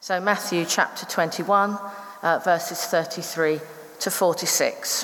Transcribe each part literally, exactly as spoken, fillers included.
So Matthew chapter twenty-one, uh, verses thirty-three to forty-six.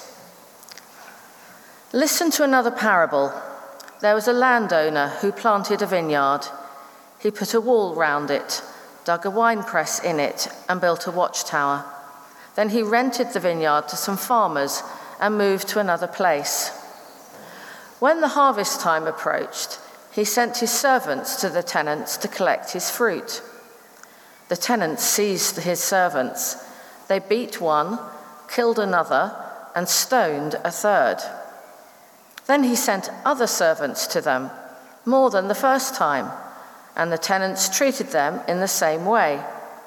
Listen to another parable. There was a landowner who planted a vineyard. He put a wall round it, dug a winepress in it, and built a watchtower. Then he rented the vineyard to some farmers and moved to another place. When the harvest time approached, he sent his servants to the tenants to collect his fruit. The tenants seized his servants. They beat one, killed another, and stoned a third. Then he sent other servants to them, more than the first time, and the tenants treated them in the same way.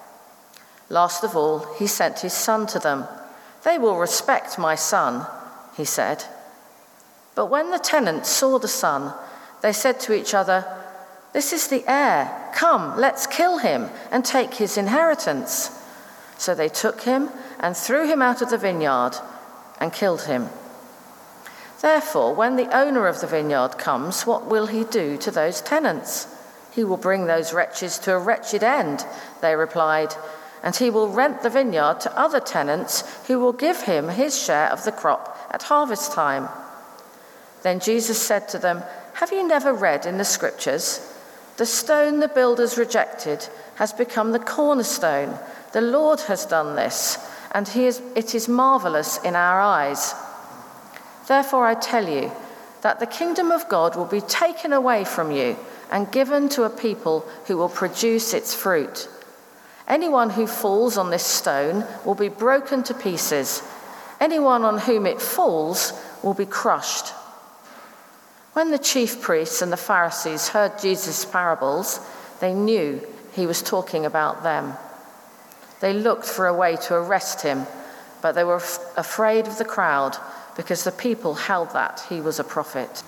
Last of all, he sent his son to them. They will respect my son, he said. But when the tenants saw the son, they said to each other, "This is the heir. Come, let's kill him and take his inheritance." So they took him and threw him out of the vineyard and killed him. Therefore, when the owner of the vineyard comes, what will he do to those tenants? "He will bring those wretches to a wretched end," they replied, "and he will rent the vineyard to other tenants who will give him his share of the crop at harvest time." Then Jesus said to them, "Have you never read in the scriptures, 'The stone the builders rejected has become the cornerstone. The Lord has done this, and he is, it is marvelous in our eyes.' Therefore I tell you that the kingdom of God will be taken away from you and given to a people who will produce its fruit. Anyone who falls on this stone will be broken to pieces. Anyone on whom it falls will be crushed." When the chief priests and the Pharisees heard Jesus' parables, they knew he was talking about them. They looked for a way to arrest him, but they were f- afraid of the crowd because the people held that he was a prophet.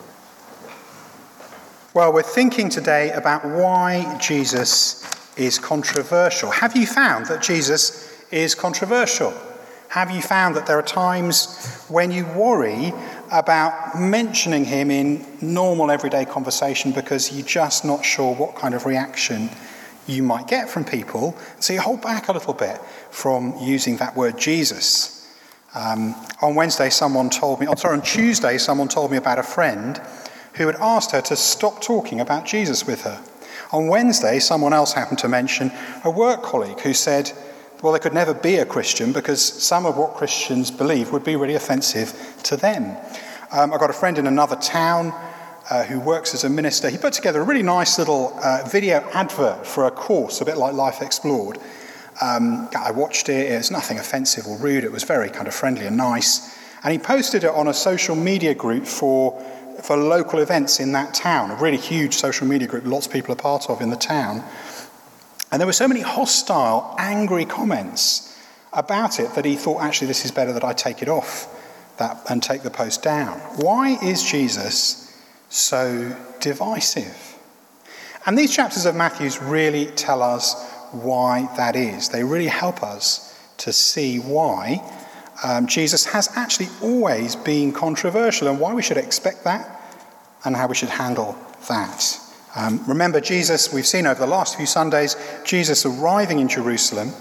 Well, we're thinking today about why Jesus is controversial. Have you found that Jesus is controversial? Have you found that there are times when you worry about mentioning him in normal everyday conversation because you're just not sure what kind of reaction you might get from people? So you hold back a little bit from using that word Jesus. Um, on Wednesday, someone told me, oh, sorry, on Tuesday, someone told me about a friend who had asked her to stop talking about Jesus with her. On Wednesday, someone else happened to mention a work colleague who said, well, they could never be a Christian because some of what Christians believe would be really offensive to them. Um, I got a friend in another town uh, who works as a minister. He put together a really nice little uh, video advert for a course, a bit like Life Explored. Um, I watched it. It was nothing offensive or rude. It was very kind of friendly and nice. And he posted it on a social media group for, for local events in that town, a really huge social media group lots of people are part of in the town. And there were so many hostile, angry comments about it that he thought, actually, this is better that I take it off that and take the post down. Why is Jesus so divisive? And these chapters of Matthew really tell us why that is. They really help us to see why um, Jesus has actually always been controversial and why we should expect that and how we should handle that. Um, remember Jesus, we've seen over the last few Sundays, Jesus arriving in Jerusalem,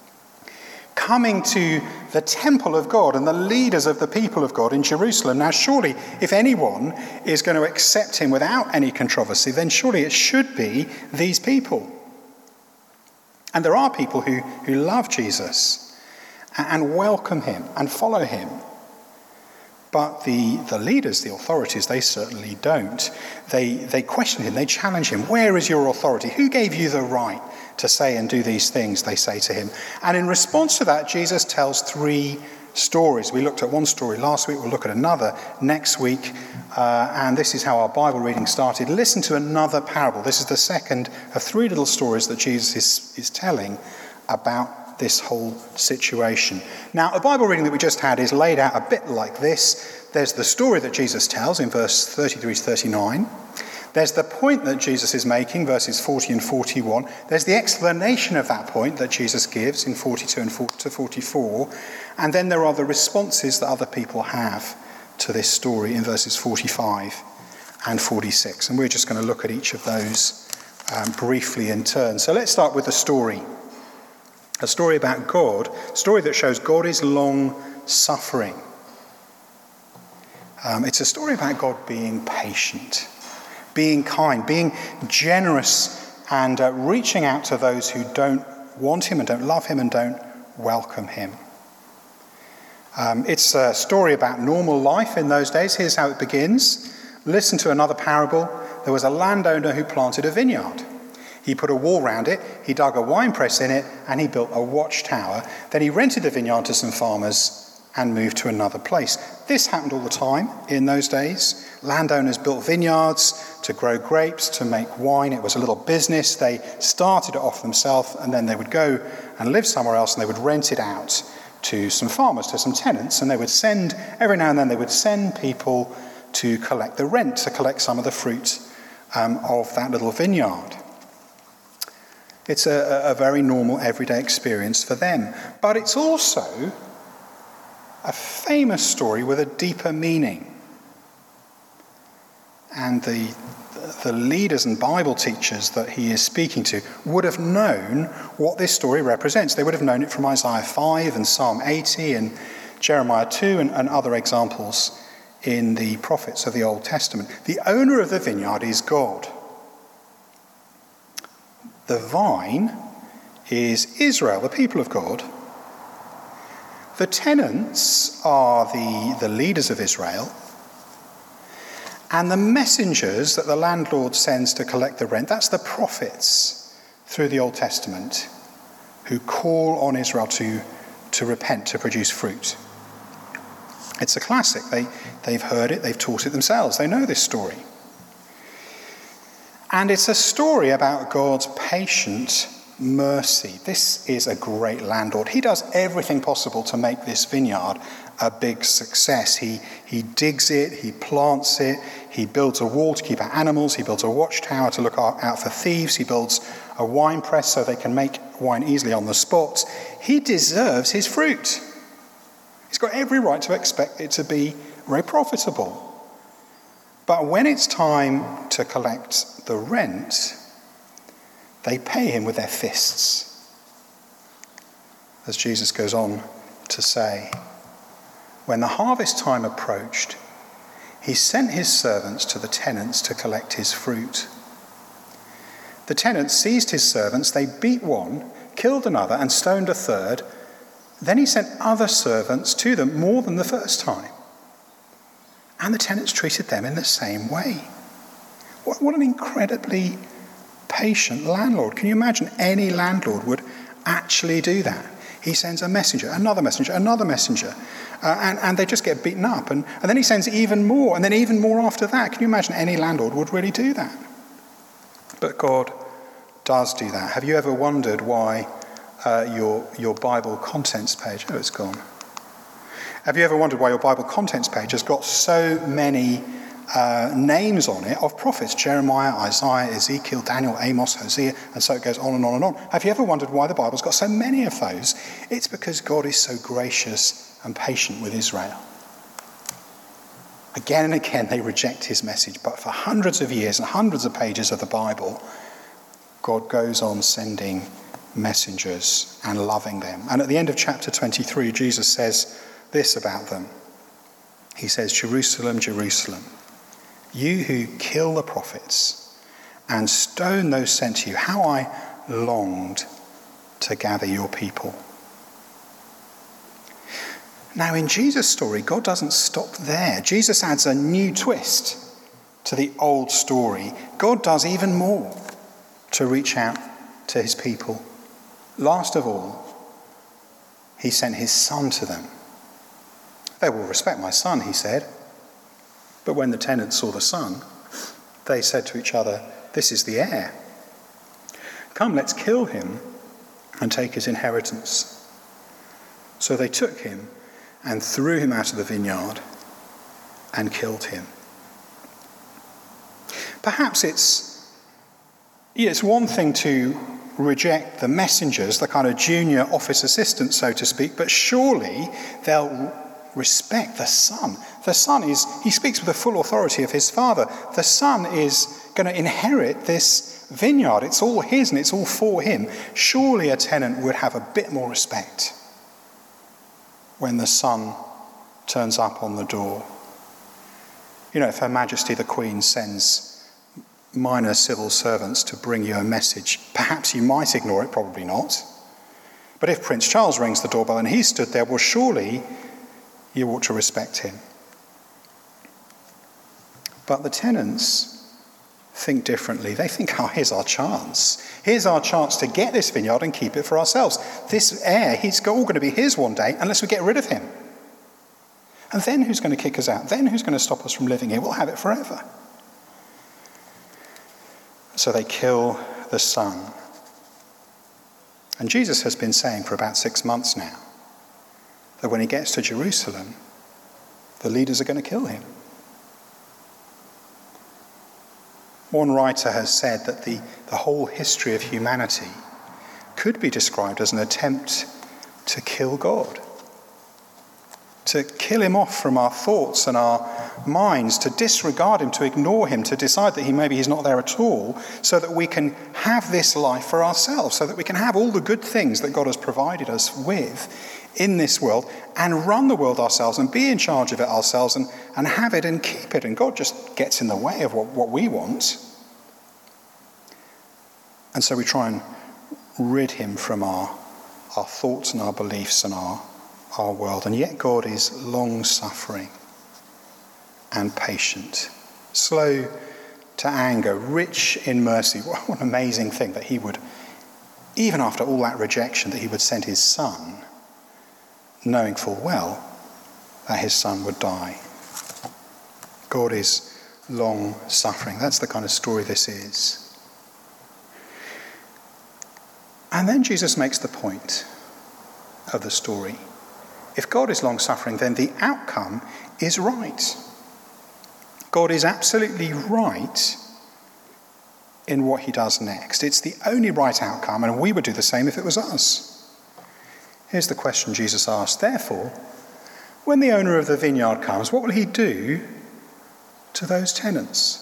coming to the temple of God and the leaders of the people of God in Jerusalem. Now surely, if anyone is going to accept him without any controversy, then surely it should be these people. And there are people who, who love Jesus and welcome him and follow him. But the, the leaders, the authorities, they certainly don't. They, they question him, they challenge him. Where is your authority? Who gave you the right to say and do these things, they say to him. And in response to that, Jesus tells three stories. We looked at one story last week, we'll look at another next week. Uh, and this is how our Bible reading started. Listen to another parable. This is the second of three little stories that Jesus is, is telling about this whole situation. Now, a Bible reading that we just had is laid out a bit like this. There's the story that Jesus tells in verse thirty-three to thirty-nine. There's the point that Jesus is making, verses forty and forty-one. There's the explanation of that point that Jesus gives in forty-two and to forty-four. And then there are the responses that other people have to this story in verses forty-five and forty-six. And we're just going to look at each of those um, briefly in turn. So let's start with the story. A story about God, a story that shows God is long-suffering. Um, it's a story about God being patient, being kind, being generous, and uh, reaching out to those who don't want him and don't love him and don't welcome him. Um, it's a story about normal life in those days. Here's how it begins. Listen to another parable. There was a landowner who planted a vineyard. He put a wall round it, he dug a winepress in it, and he built a watchtower. Then he rented the vineyard to some farmers and moved to another place. This happened all the time in those days. Landowners built vineyards to grow grapes, to make wine. It was a little business. They started it off themselves, and then they would go and live somewhere else, and they would rent it out to some farmers, to some tenants, and they would send, every now and then they would send people to collect the rent, to collect some of the fruit um, of that little vineyard. It's a, a very normal, everyday experience for them. But it's also a famous story with a deeper meaning. And the, the leaders and Bible teachers that he is speaking to would have known what this story represents. They would have known it from Isaiah five and Psalm eighty and Jeremiah two and, and other examples in the prophets of the Old Testament. The owner of the vineyard is God. The vine is Israel, the people of God. The tenants are the, the leaders of Israel. And the messengers that the landlord sends to collect the rent, that's the prophets through the Old Testament who call on Israel to, to repent, to produce fruit. It's a classic. They, they've heard it, they've taught it themselves. They know this story. And it's a story about God's patient mercy. This is a great landlord. He does everything possible to make this vineyard a big success. He, he digs it, he plants it, he builds a wall to keep out animals, he builds a watchtower to look out for thieves, he builds a wine press so they can make wine easily on the spot. He deserves his fruit. He's got every right to expect it to be very profitable. But when it's time to collect the rent, they pay him with their fists. As Jesus goes on to say, when the harvest time approached, he sent his servants to the tenants to collect his fruit. The tenants seized his servants, they beat one, killed another, and stoned a third. Then he sent other servants to them more than the first time. And the tenants treated them in the same way. What, what an incredibly patient landlord. Can you imagine any landlord would actually do that? He sends a messenger, another messenger, another messenger, uh, and, and they just get beaten up. And, and then he sends even more, and then even more after that. Can you imagine any landlord would really do that? But God does do that. Have you ever wondered why uh, your, your Bible contents page, oh, it's gone. Have you ever wondered why your Bible contents page has got so many uh, names on it of prophets? Jeremiah, Isaiah, Ezekiel, Daniel, Amos, Hosea, and so it goes on and on and on. Have you ever wondered why the Bible's got so many of those? It's because God is so gracious and patient with Israel. Again and again they reject his message, but for hundreds of years and hundreds of pages of the Bible, God goes on sending messengers and loving them. And at the end of chapter twenty-three, Jesus says this about them. He says, Jerusalem, Jerusalem, you who kill the prophets and stone those sent to you, how I longed to gather your people. Now in Jesus' story, God doesn't stop there. Jesus adds a new twist to the old story. God does even more to reach out to his people. Last of all, he sent his son to them. They will respect my son, he said. But when the tenants saw the son, they said to each other, this is the heir. Come, let's kill him and take his inheritance. So they took him and threw him out of the vineyard and killed him. Perhaps it's, yeah, it's one thing to reject the messengers, the kind of junior office assistants, so to speak, but surely they'll respect the son. The son is, he speaks with the full authority of his father. The son is going to inherit this vineyard. It's all his and it's all for him. Surely a tenant would have a bit more respect when the son turns up on the door. You know, if Her Majesty the Queen sends minor civil servants to bring you a message, perhaps you might ignore it, probably not. But if Prince Charles rings the doorbell and he stood there, well, surely you ought to respect him. But the tenants think differently. They think, oh, here's our chance. Here's our chance to get this vineyard and keep it for ourselves. This heir, he's all going to be his one day unless we get rid of him. And then who's going to kick us out? Then who's going to stop us from living here? We'll have it forever. So they kill the son. And Jesus has been saying for about six months now that when he gets to Jerusalem, the leaders are going to kill him. One writer has said that the, the whole history of humanity could be described as an attempt to kill God. To kill him off from our thoughts and our minds, to disregard him, to ignore him, to decide that he maybe he's not there at all, so that we can have this life for ourselves, so that we can have all the good things that God has provided us with in this world and run the world ourselves and be in charge of it ourselves and, and have it and keep it. And God just gets in the way of what, what we want. And so we try and rid him from our, our thoughts and our beliefs and our our world. And yet God is long-suffering and patient, slow to anger, rich in mercy. What an amazing thing that he would, even after all that rejection, that he would send his son, knowing full well that his son would die. God is long-suffering. That's the kind of story this is. And then Jesus makes the point of the story. If God is long-suffering, then the outcome is right. God is absolutely right in what he does next. It's the only right outcome, and we would do the same if it was us. Here's the question Jesus asked. Therefore, when the owner of the vineyard comes, what will he do to those tenants?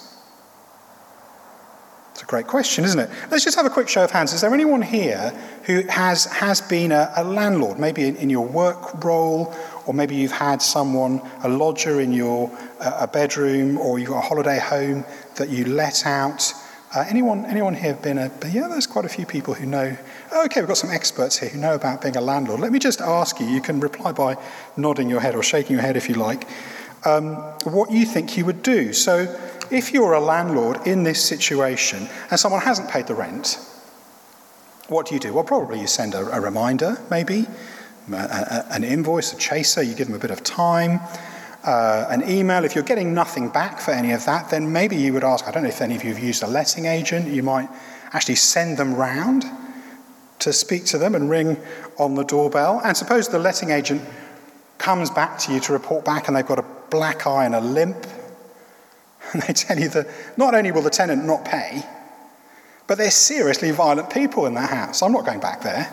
It's a great question, isn't it? Let's just have a quick show of hands. Is there anyone here who has, has been a, a landlord, maybe in, in your work role, or maybe you've had someone, a lodger in your uh, a bedroom, or you've got a holiday home that you let out? Uh, anyone anyone here been a... Yeah, there's quite a few people who know. Okay, we've got some experts here who know about being a landlord. Let me just ask you, you can reply by nodding your head or shaking your head if you like, um, what you think you would do. So if you're a landlord in this situation and someone hasn't paid the rent, what do you do? Well, probably you send a, a reminder, maybe, a, a, an invoice, a chaser, you give them a bit of time, uh, an email. If you're getting nothing back for any of that, then maybe you would ask, I don't know if any of you have used a letting agent, you might actually send them round to speak to them and ring on the doorbell. And suppose the letting agent comes back to you to report back and they've got a black eye and a limp. And they tell you that not only will the tenant not pay, but they're seriously violent people in that house. I'm not going back there.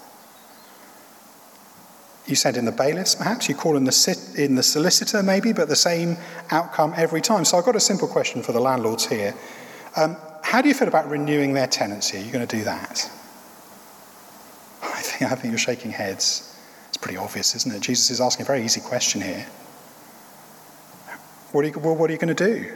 You send in the bailiffs, perhaps. You call in the, sit- in the solicitor, maybe, but the same outcome every time. So I've got a simple question for the landlords here. Um, how do you feel about renewing their tenancy? Are you going to do that? I think, I think you're shaking heads. It's pretty obvious, isn't it? Jesus is asking a very easy question here. What are you, well, what are you going to do?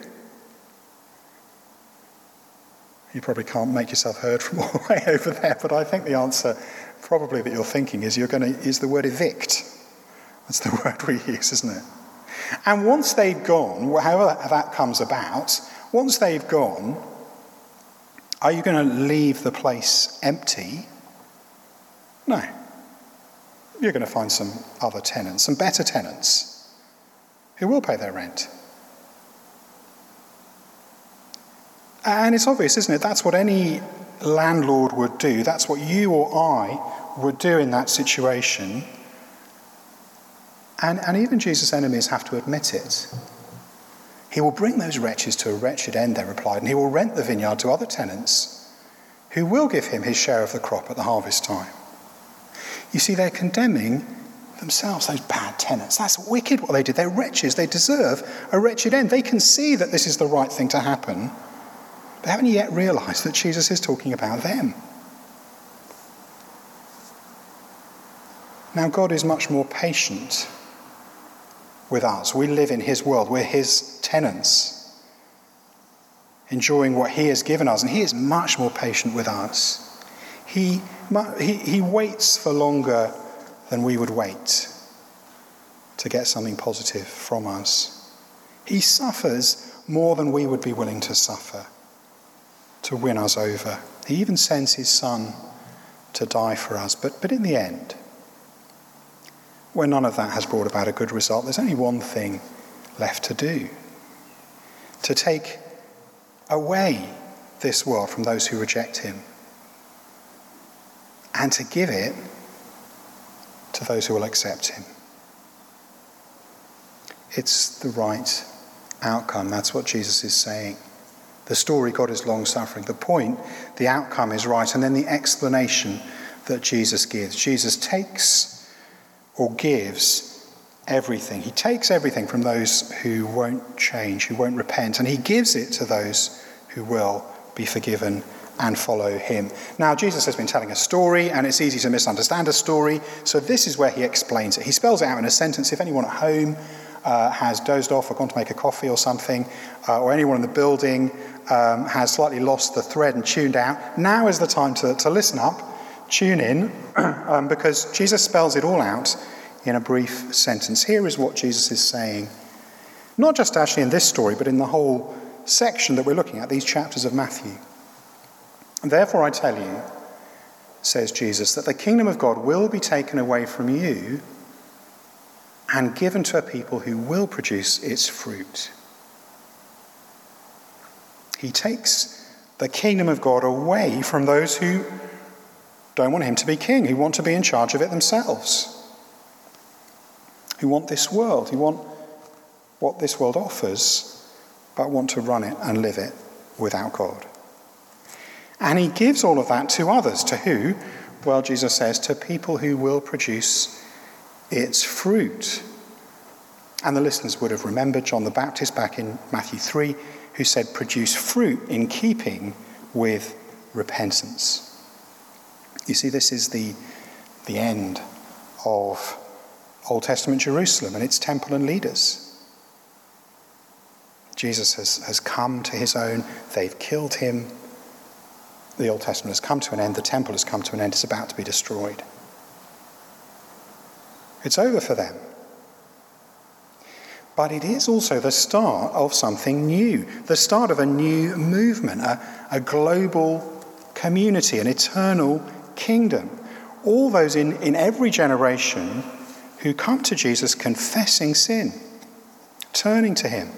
You probably can't make yourself heard from all the way over there, but I think the answer probably that you're thinking is you're going to is the word evict. That's the word we use, isn't it? And once they've gone, however that comes about, once they've gone, are you going to leave the place empty? No. You're going to find some other tenants, some better tenants, who will pay their rent. And it's obvious, isn't it? That's what any landlord would do. That's what you or I would do in that situation. And, and even Jesus' enemies have to admit it. He will bring those wretches to a wretched end, they replied, and he will rent the vineyard to other tenants who will give him his share of the crop at the harvest time. You see, they're condemning themselves, those bad tenants. That's wicked what they did. They're wretches. They deserve a wretched end. They can see that this is the right thing to happen. They haven't yet realised that Jesus is talking about them. Now, God is much more patient with us. We live in his world. We're his tenants, enjoying what he has given us. And he is much more patient with us. He, he, he waits for longer than we would wait to get something positive from us. He suffers more than we would be willing to suffer to win us over. He even sends his son to die for us. But, but in the end, when none of that has brought about a good result, there's only one thing left to do: to take away this world from those who reject him and to give it to those who will accept him. It's the right outcome. That's what Jesus is saying. The story, God is long-suffering. The point, the outcome is right. And then the explanation that Jesus gives. Jesus takes or gives everything. He takes everything from those who won't change, who won't repent, and he gives it to those who will be forgiven and follow him. Now, Jesus has been telling a story, and it's easy to misunderstand a story, so this is where he explains it. He spells it out in a sentence. If anyone at home uh, has dozed off or gone to make a coffee or something, uh, or anyone in the building um, has slightly lost the thread and tuned out, now is the time to, to listen up, tune in, um, because Jesus spells it all out in a brief sentence. Here is what Jesus is saying, not just actually in this story, but in the whole section that we're looking at, these chapters of Matthew. Therefore I tell you, says Jesus, that the kingdom of God will be taken away from you and given to a people who will produce its fruit. He takes the kingdom of God away from those who don't want him to be king, who want to be in charge of it themselves, who want this world, who want what this world offers, but want to run it and live it without God. And he gives all of that to others. To who? Well, Jesus says, to people who will produce its fruit. And the listeners would have remembered John the Baptist back in Matthew three, who said, produce fruit in keeping with repentance. You see, this is the, the end of Old Testament Jerusalem and its temple and leaders. Jesus has, has come to his own. They've killed him. The Old Testament has come to an end. The temple has come to an end. It's about to be destroyed. It's over for them. But it is also the start of something new, the start of a new movement, a, a global community, an eternal kingdom. All those in, in every generation who come to Jesus confessing sin, turning to him.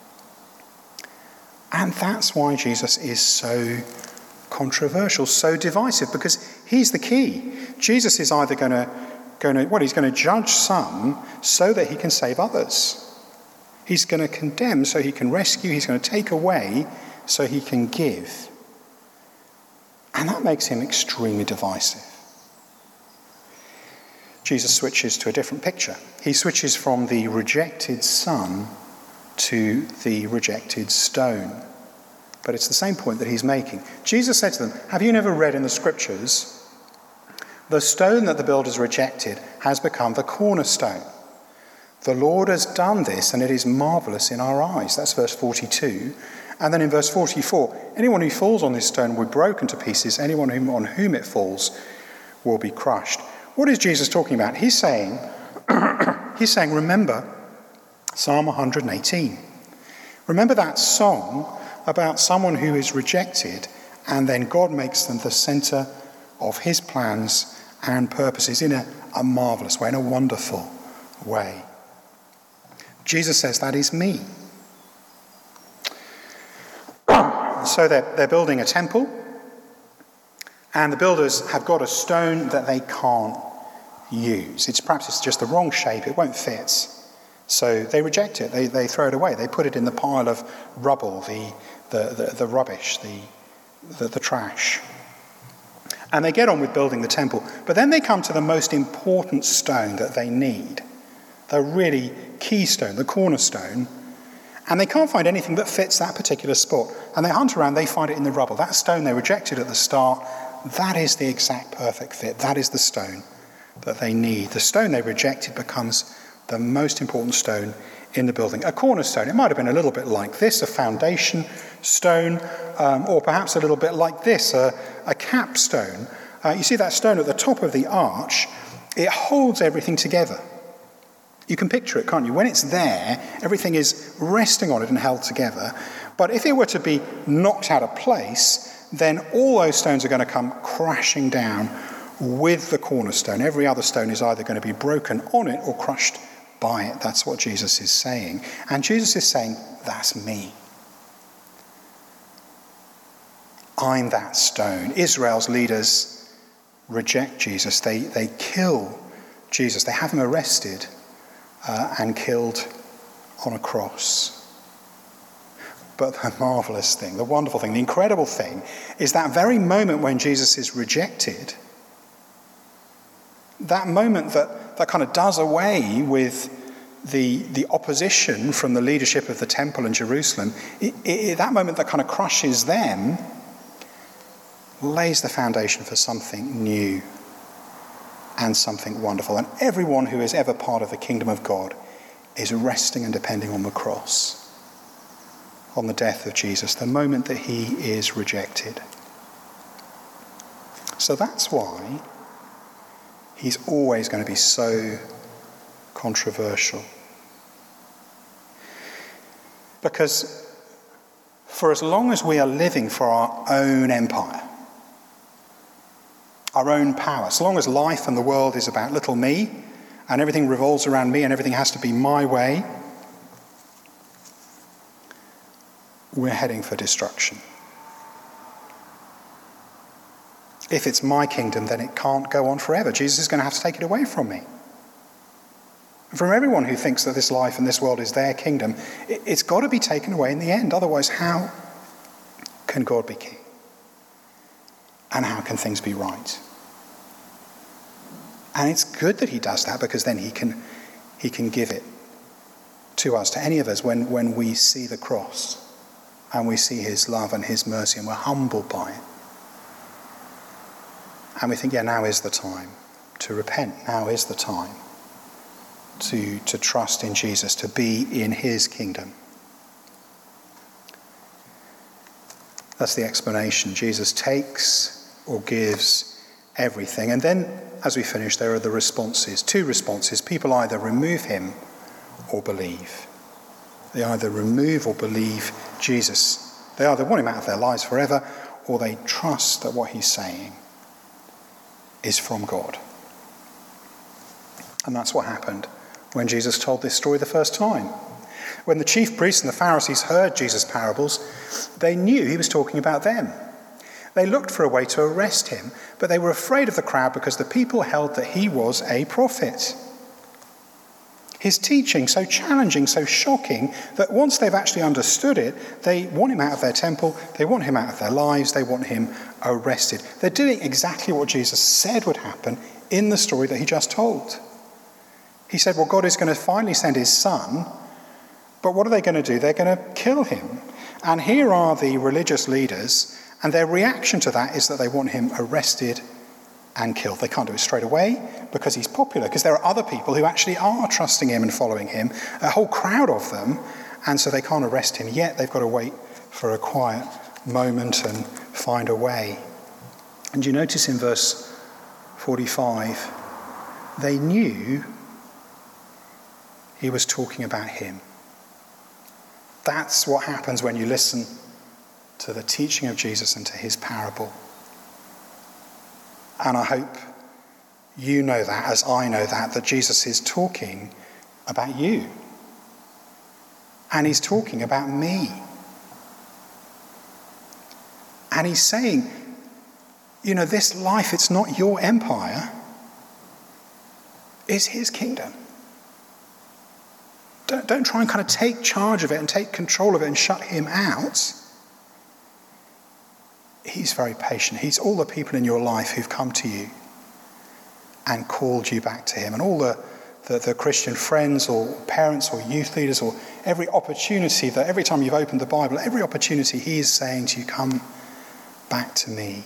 And that's why Jesus is so controversial, so divisive, because he's the key. Jesus is either going to, going to, well, he's going to judge some so that he can save others. He's going to condemn so he can rescue. He's going to take away so he can give. And that makes him extremely divisive. Jesus switches to a different picture. He switches from the rejected son to the rejected stone. But it's the same point that he's making. Jesus said to them, have you never read in the scriptures, the stone that the builders rejected has become the cornerstone. The Lord has done this, and it is marvellous in our eyes. That's verse forty-two. And then in verse forty-four, anyone who falls on this stone will be broken to pieces. Anyone whom, on whom it falls will be crushed. What is Jesus talking about? He's saying, he's saying, remember Psalm one eighteen. Remember that song about someone who is rejected, and then God makes them the centre of his plans and purposes in a, a marvellous way, in a wonderful way. Jesus says, that is me. So they're, they're building a temple, and the builders have got a stone that they can't use. It's perhaps it's just the wrong shape, it won't fit. So they reject it, they, they throw it away, they put it in the pile of rubble, the, the, the, the rubbish, the, the, the trash. And they get on with building the temple. But then they come to the most important stone that they need, the really key stone, the cornerstone, And they can't find anything that fits that particular spot. And they hunt around, they find it in the rubble. That stone they rejected at the start, that is the exact perfect fit. That is the stone that they need. The stone they rejected becomes the most important stone in the building. A cornerstone, it might have been a little bit like this, a foundation stone, um, or perhaps a little bit like this, a, a capstone. Uh, you see that stone at the top of the arch, it holds everything together. You can picture it, can't you? When it's there, everything is resting on it and held together. But if it were to be knocked out of place, then all those stones are going to come crashing down with the cornerstone. Every other stone is either going to be broken on it or crushed by it. That's what Jesus is saying. And Jesus is saying, that's me. I'm that stone. Israel's leaders reject Jesus. They, they kill Jesus. They have him arrested uh, and killed on a cross. But the marvelous thing, the wonderful thing, the incredible thing is that very moment when Jesus is rejected, that moment that, that kind of does away with the, the opposition from the leadership of the temple in Jerusalem, it, it, that moment that kind of crushes them lays the foundation for something new and something wonderful. And everyone who is ever part of the kingdom of God is resting and depending on the cross, on the death of Jesus, the moment that he is rejected. So that's why he's always going to be so controversial. Because for as long as we are living for our own empire, our own power, so long as life and the world is about little me, and everything revolves around me and everything has to be my way, we're heading for destruction. If it's my kingdom, then it can't go on forever. Jesus is going to have to take it away from me. From everyone who thinks that this life and this world is their kingdom, it's got to be taken away in the end. Otherwise, how can God be king? And how can things be right? And it's good that he does that, because then he can he can give it to us, to any of us, when, when we see the cross and we see his love and his mercy and we're humbled by it. And we think, yeah, now is the time to repent. Now is the time to, to trust in Jesus, to be in his kingdom. That's the explanation. Jesus takes or gives everything. And then, as we finish, there are the responses. Two responses. People either remove him or believe. They either remove or believe Jesus. They either want him out of their lives forever, or they trust that what he's saying is from God. And that's what happened when Jesus told this story the first time. When the chief priests and the Pharisees heard Jesus' parables, they knew he was talking about them. They looked for a way to arrest him, but they were afraid of the crowd because the people held that he was a prophet. His teaching so challenging, so shocking, that once they've actually understood it, they want him out of their temple, they want him out of their lives, they want him arrested. They're doing exactly what Jesus said would happen in the story that he just told. He said, well, God is going to finally send his son, but what are they going to do? They're going to kill him. And here are the religious leaders, and their reaction to that is that they want him arrested and killed. They can't do it straight away because he's popular, because there are other people who actually are trusting him and following him, a whole crowd of them, and so they can't arrest him yet. They've got to wait for a quiet moment and find a way. And you notice in verse forty-five, they knew he was talking about him. That's what happens when you listen to the teaching of Jesus and to his parable. And I hope you know that, as I know that, that Jesus is talking about you. And he's talking about me. And he's saying, you know, this life, it's not your empire. It's his kingdom. Don't, don't try and kind of take charge of it and take control of it and shut him out. He's very patient. He's all the people in your life who've come to you and called you back to him, and all the, the, the Christian friends or parents or youth leaders, or every opportunity that every time you've opened the Bible, every opportunity he is saying to you, come back to me.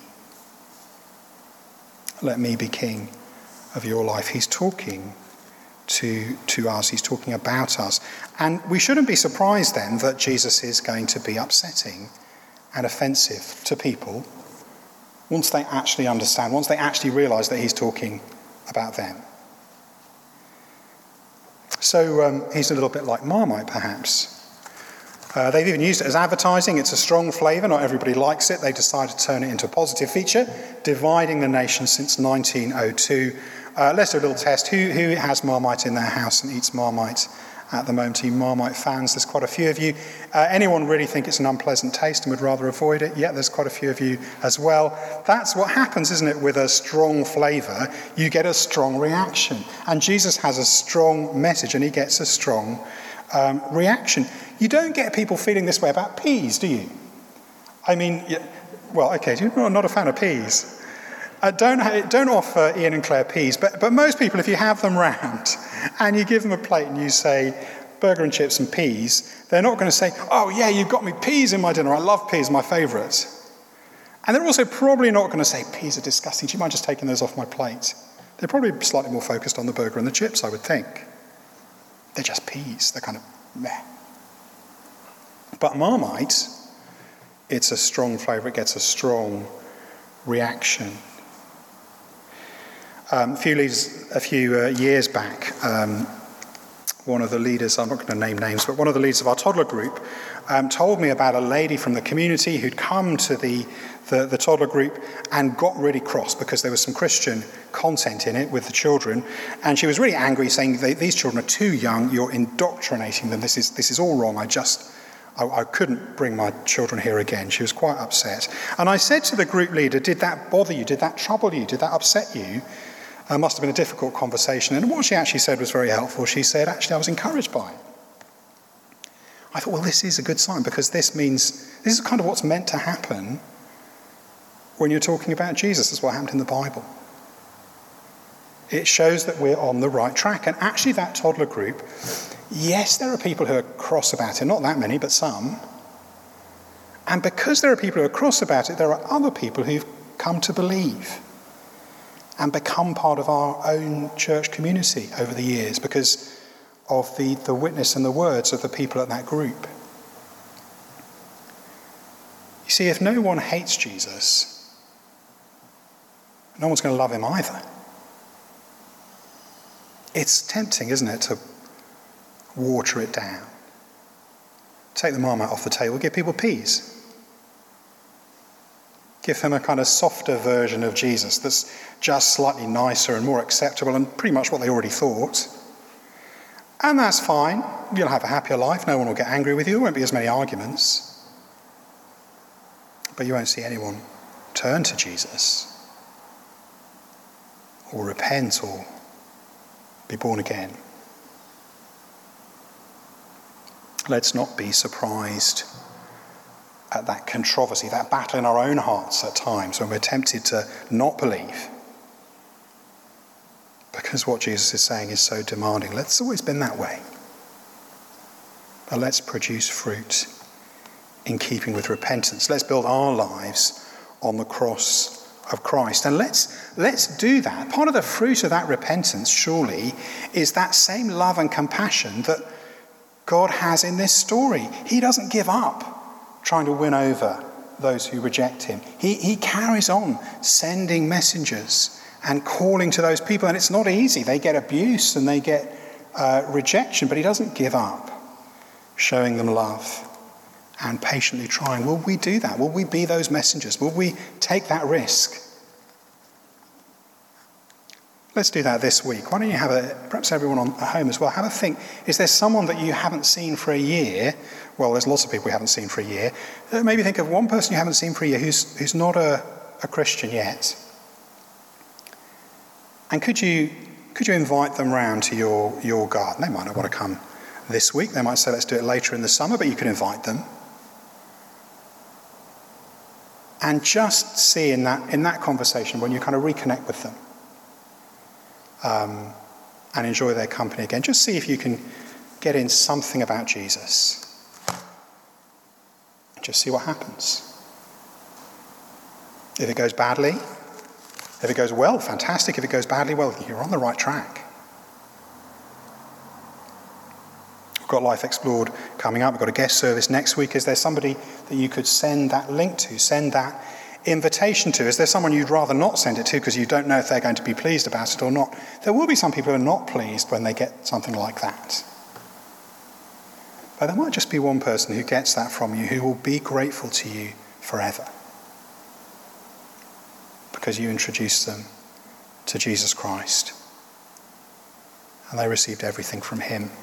Let me be king of your life. He's talking to, to us. He's talking about us. And we shouldn't be surprised then that Jesus is going to be upsetting and offensive to people once they actually understand, once they actually realise that he's talking about them. So um, he's a little bit like Marmite, perhaps. Uh, they've even used it as advertising. It's a strong flavour. Not everybody likes it. They decided to turn it into a positive feature, dividing the nation since nineteen oh two. Uh, let's do a little test. Who, who has Marmite in their house and eats Marmite at the moment? Are you Marmite fans? There's quite a few of you. Uh, anyone really think it's an unpleasant taste and would rather avoid it? Yeah, there's quite a few of you as well. That's what happens, isn't it? With a strong flavour, you get a strong reaction. And Jesus has a strong message and he gets a strong um, reaction. You don't get people feeling this way about peas, do you? I mean, yeah, well, okay, you're not a fan of peas. Uh, don't, ha- don't offer Ian and Claire peas, but, but most people, if you have them round and you give them a plate and you say burger and chips and peas, they're not going to say, oh yeah, you've got me peas in my dinner, I love peas, my favourite. And they're also probably not going to say, peas are disgusting, do you mind just taking those off my plate? They're probably slightly more focused on the burger and the chips, I would think. They're just peas, they're kind of meh. But Marmite, it's a strong flavour, it gets a strong reaction. Um, a few, leaders, a few uh, years back, um, one of the leaders, I'm not going to name names, but one of the leaders of our toddler group um, told me about a lady from the community who'd come to the, the, the toddler group and got really cross because there was some Christian content in it with the children. And she was really angry, saying, these children are too young, you're indoctrinating them, this is, this is all wrong, I just... I, I couldn't bring my children here again. She was quite upset. And I said to the group leader, did that bother you? Did that trouble you? Did that upset you? It must have been a difficult conversation. And what she actually said was very helpful. She said, actually, I was encouraged by it. I thought, well, this is a good sign because this means, this is kind of what's meant to happen when you're talking about Jesus. That's what happened in the Bible. It shows that we're on the right track. And actually that toddler group, yes, there are people who are cross about it, not that many, but some. And because there are people who are cross about it, there are other people who've come to believe and become part of our own church community over the years because of the, the witness and the words of the people at that group. You see, if no one hates Jesus, no one's going to love him either. It's tempting, isn't it, to water it down. Take the Marmite off the table, give people peas. Give them a kind of softer version of Jesus that's just slightly nicer and more acceptable and pretty much what they already thought. And that's fine. You'll have a happier life. No one will get angry with you. There won't be as many arguments. But you won't see anyone turn to Jesus or repent or be born again. Let's not be surprised at that controversy, that battle in our own hearts at times when we're tempted to not believe. Because what Jesus is saying is so demanding. It's always been that way. But let's produce fruit in keeping with repentance. Let's build our lives on the cross of Christ. And let's, let's do that. Part of the fruit of that repentance, surely, is that same love and compassion that God has in this story. He doesn't give up trying to win over those who reject him. He, he carries on sending messengers and calling to those people. And it's not easy. They get abuse and they get uh, rejection, but he doesn't give up, showing them love and patiently trying. Will we do that? Will we be those messengers? Will we take that risk? Let's do that this week. Why don't you have a, perhaps everyone on, at home as well, have a think. Is there someone that you haven't seen for a year? Well, there's lots of people we haven't seen for a year. Maybe think of one person you haven't seen for a year who's, who's not a, a Christian yet. And could you could you invite them round to your, your garden? They might not want to come this week. They might say, let's do it later in the summer, but you can invite them. And just see in that in that conversation when you kind of reconnect with them, um, and enjoy their company again. Just see if you can get in something about Jesus. Just see what happens. If it goes badly, if it goes well, fantastic. If it goes badly, well, you're on the right track. We've got Life Explored coming up. We've got a guest service next week. Is there somebody that you could send that link to, send that invitation to? Is there someone you'd rather not send it to because you don't know if they're going to be pleased about it or not? There will be some people who are not pleased when they get something like that. But there might just be one person who gets that from you who will be grateful to you forever because you introduced them to Jesus Christ and they received everything from him.